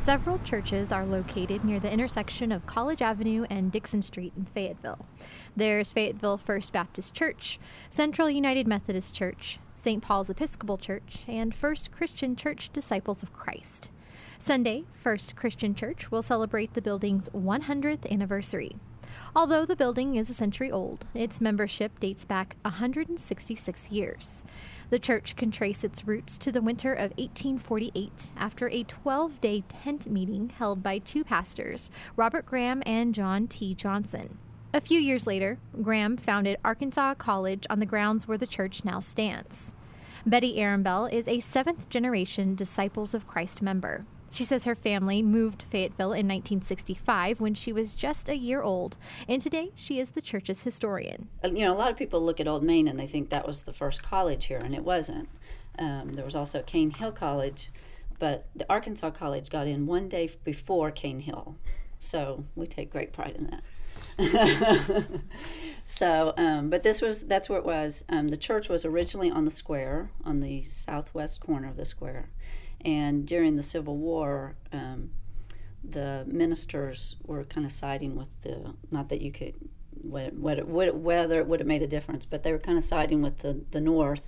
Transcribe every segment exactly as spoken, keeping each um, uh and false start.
Several churches are located near the intersection of College Avenue and Dixon Street in Fayetteville. There's Fayetteville First Baptist Church, Central United Methodist Church, Saint Paul's Episcopal Church, and First Christian Church Disciples of Christ. Sunday, First Christian Church will celebrate the building's one hundredth anniversary. Although the building is a century old, its membership dates back one hundred sixty-six years. The church can trace its roots to the winter of eighteen forty-eight after a twelve-day tent meeting held by two pastors, Robert Graham and John T. Johnson. A few years later, Graham founded Arkansas College on the grounds where the church now stands. Betty Arambell is a seventh-generation Disciples of Christ member. She says her family moved to Fayetteville in nineteen sixty-five when she was just a year old, and today she is the church's historian. You know, a lot of people look at Old Main and they think that was the first college here, and it wasn't. Um, there was also Cane Hill College, but the Arkansas College got in one day before Cane Hill, so we take great pride in that. so, um, but this was, that's where it was. Um, the church was originally on the square, on the southwest corner of the square. And during the Civil War, um, the ministers were kind of siding with the, not that you could, what, what, what, whether it would have made a difference, but they were kind of siding with the, the North.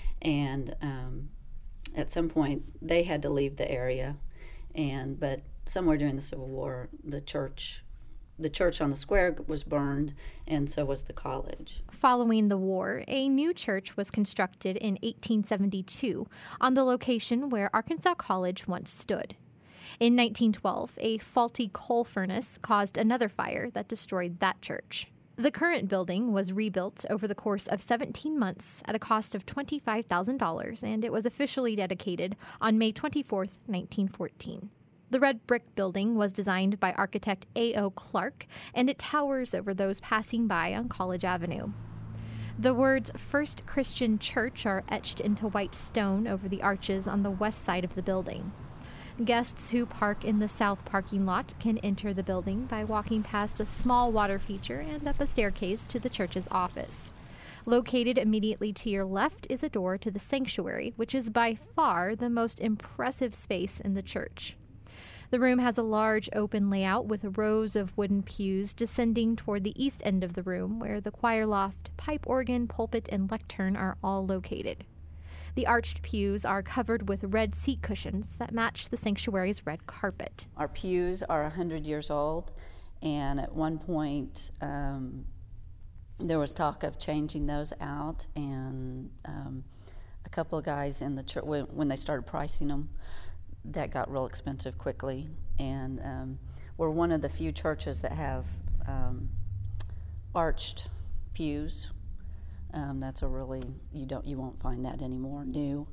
And um, at some point, they had to leave the area. And but somewhere during the Civil War, the church The church on the square was burned, and so was the college. Following the war, a new church was constructed in eighteen seventy-two on the location where Arkansas College once stood. In nineteen twelve, a faulty coal furnace caused another fire that destroyed that church. The current building was rebuilt over the course of seventeen months at a cost of twenty-five thousand dollars, and it was officially dedicated on May twenty-fourth, nineteen fourteen. The red brick building was designed by architect A O Clark, and it towers over those passing by on College Avenue. The words First Christian Church are etched into white stone over the arches on the west side of the building. Guests who park in the south parking lot can enter the building by walking past a small water feature and up a staircase to the church's office. Located immediately to your left is a door to the sanctuary, which is by far the most impressive space in the church. The room has a large open layout with rows of wooden pews descending toward the east end of the room, where the choir loft, pipe organ, pulpit, and lectern are all located. The arched pews are covered with red seat cushions that match the sanctuary's red carpet. Our pews are one hundred years old, and at one point um, there was talk of changing those out, and um, a couple of guys in the church, when, when they started pricing them, that got real expensive quickly, and um, we're one of the few churches that have um, arched pews. Um, that's a really, you don't you won't find that anymore new.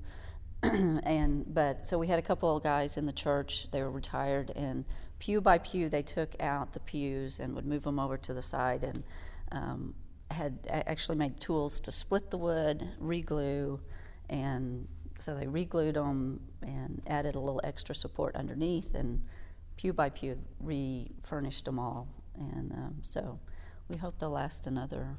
and but so we had a couple of guys in the church. They were retired, and pew by pew they took out the pews and would move them over to the side, and um, had actually made tools to split the wood, re-glue, and so they re-glued them and added a little extra support underneath, and pew by pew refurnished them all. And um, so we hope they'll last another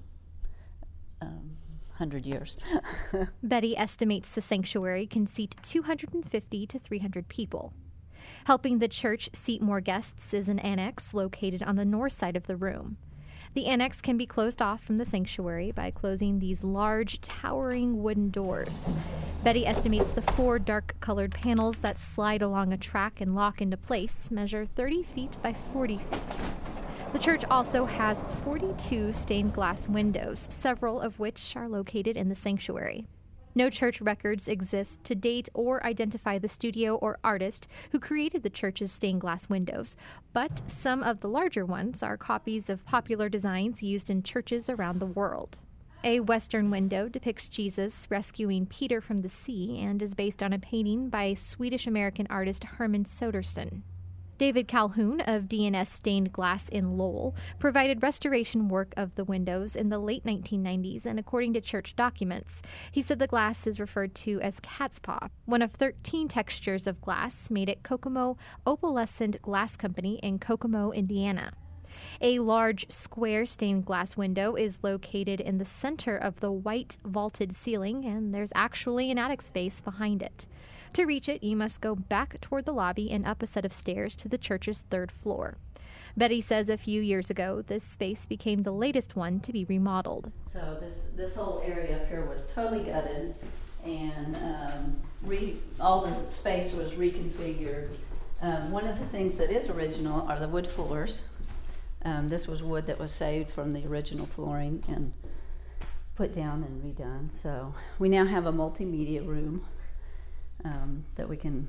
um, hundred years. Betty estimates the sanctuary can seat two hundred fifty to three hundred people. Helping the church seat more guests is an annex located on the north side of the room. The annex can be closed off from the sanctuary by closing these large, towering wooden doors. Betty estimates the four dark-colored panels that slide along a track and lock into place measure thirty feet by forty feet. The church also has forty-two stained glass windows, several of which are located in the sanctuary. No church records exist to date or identify the studio or artist who created the church's stained glass windows, but some of the larger ones are copies of popular designs used in churches around the world. A western window depicts Jesus rescuing Peter from the sea and is based on a painting by Swedish-American artist Herman Soderstund. David Calhoun of D and S Stained Glass in Lowell provided restoration work of the windows in the late nineteen nineties, and according to church documents, he said the glass is referred to as cat's paw, one of thirteen textures of glass made at Kokomo Opalescent Glass Company in Kokomo, Indiana. A large square stained glass window is located in the center of the white vaulted ceiling, and there's actually an attic space behind it. To reach it, you must go back toward the lobby and up a set of stairs to the church's third floor. Betty says a few years ago, this space became the latest one to be remodeled. So this, this whole area up here was totally gutted, and um, re, all the space was reconfigured. Um, one of the things that is original are the wood floors. Um, this was wood that was saved from the original flooring and put down and redone. So we now have a multimedia room um, that we can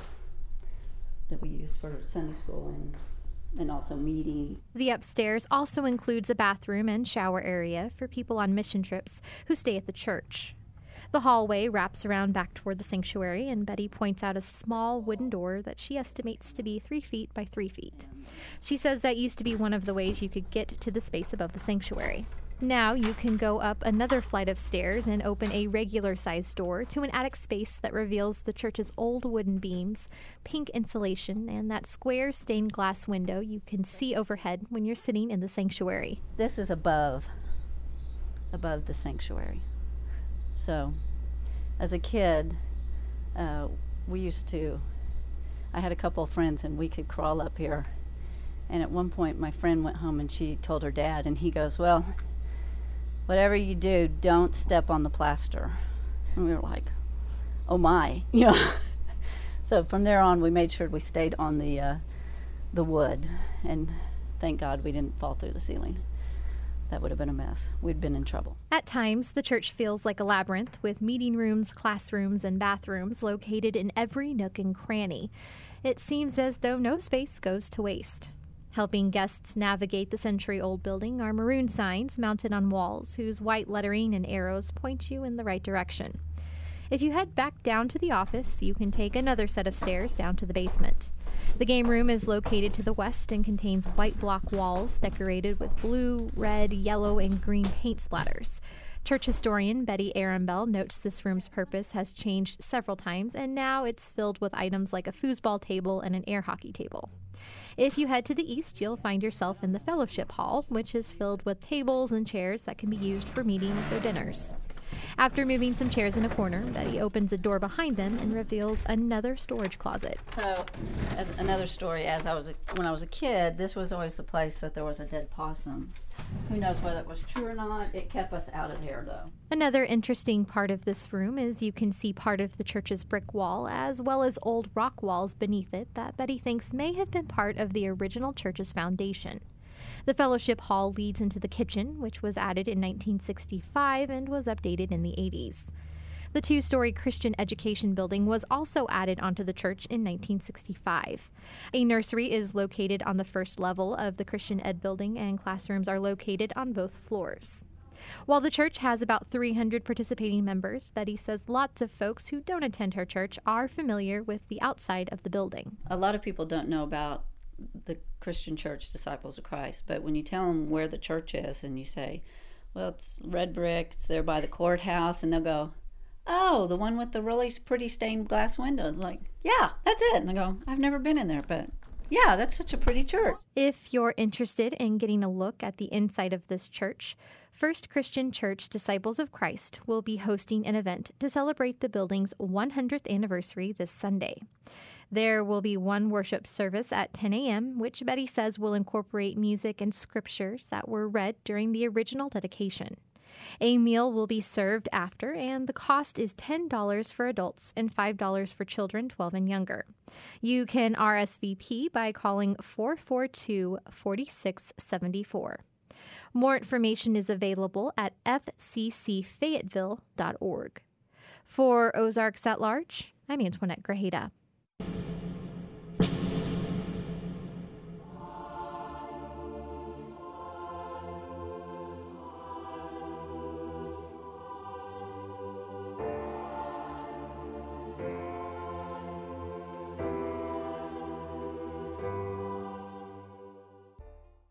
that we use for Sunday school and and also meetings. The upstairs also includes a bathroom and shower area for people on mission trips who stay at the church. The hallway wraps around back toward the sanctuary, and Betty points out a small wooden door that she estimates to be three feet by three feet. She says that used to be one of the ways you could get to the space above the sanctuary. Now you can go up another flight of stairs and open a regular-sized door to an attic space that reveals the church's old wooden beams, pink insulation, and that square stained glass window you can see overhead when you're sitting in the sanctuary. This is above, above the sanctuary. So, as a kid, uh, we used to, I had a couple of friends and we could crawl up here. And at one point my friend went home and she told her dad, and he goes, well, whatever you do, don't step on the plaster. And we were like, oh my, you know. So from there on, we made sure we stayed on the uh, the wood, and thank God we didn't fall through the ceiling. That would have been a mess. We'd been in trouble. At times, the church feels like a labyrinth with meeting rooms, classrooms, and bathrooms located in every nook and cranny. It seems as though no space goes to waste. Helping guests navigate the century-old building are maroon signs mounted on walls whose white lettering and arrows point you in the right direction. If you head back down to the office, you can take another set of stairs down to the basement. The game room is located to the west and contains white block walls decorated with blue, red, yellow, and green paint splatters. Church historian Betty Arambell notes this room's purpose has changed several times, and now it's filled with items like a foosball table and an air hockey table. If you head to the east, you'll find yourself in the fellowship hall, which is filled with tables and chairs that can be used for meetings or dinners. After moving some chairs in a corner, Betty opens a door behind them and reveals another storage closet. So, as another story, as I was a, when I was a kid, this was always the place that there was a dead possum. Who knows whether it was true or not? It kept us out of there, though. Another interesting part of this room is you can see part of the church's brick wall, as well as old rock walls beneath it that Betty thinks may have been part of the original church's foundation. The fellowship hall leads into the kitchen, which was added in nineteen sixty-five and was updated in the eighties. The two-story Christian education building was also added onto the church in nineteen sixty-five. A nursery is located on the first level of the Christian Ed building, and classrooms are located on both floors. While the church has about three hundred participating members, Betty says lots of folks who don't attend her church are familiar with the outside of the building. A lot of people don't know about the Christian Church Disciples of Christ, but when you tell them where the church is and you say, well, it's red brick, it's there by the courthouse, and they'll go, oh, the one with the really pretty stained glass windows. Like, yeah, that's it. And they go, I've never been in there, but yeah, that's such a pretty church. If you're interested in getting a look at the inside of this church, First Christian Church Disciples of Christ will be hosting an event to celebrate the building's one hundredth anniversary this Sunday. There will be one worship service at ten a.m., which Betty says will incorporate music and scriptures that were read during the original dedication. A meal will be served after, and the cost is ten dollars for adults and five dollars for children twelve and younger. You can R S V P by calling four four two, four six seven four. More information is available at f c c fayetteville dot org. For Ozarks at Large, I'm Antoinette Grajeda.